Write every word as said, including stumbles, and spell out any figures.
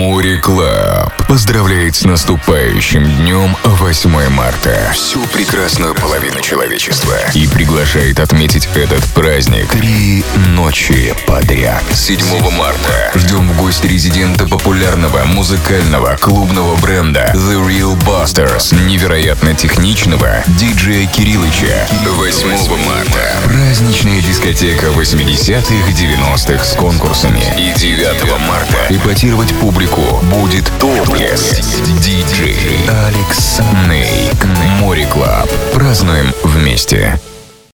Море Клаб поздравляет с наступающим днем восьмое марта всю прекрасную половину человечества и приглашает отметить этот праздник три ночи подряд. седьмого марта ждем в гости резидента популярного музыкального клубного бренда The Real Busters, невероятно техничного диджея Кириллыча. восьмого марта праздничная дискотека восьмидесятых, девяностых с конкурсами. И девятого марта эпатировать публику будет топлес диджей Алекс Нейк. Море Клаб. Празднуем вместе.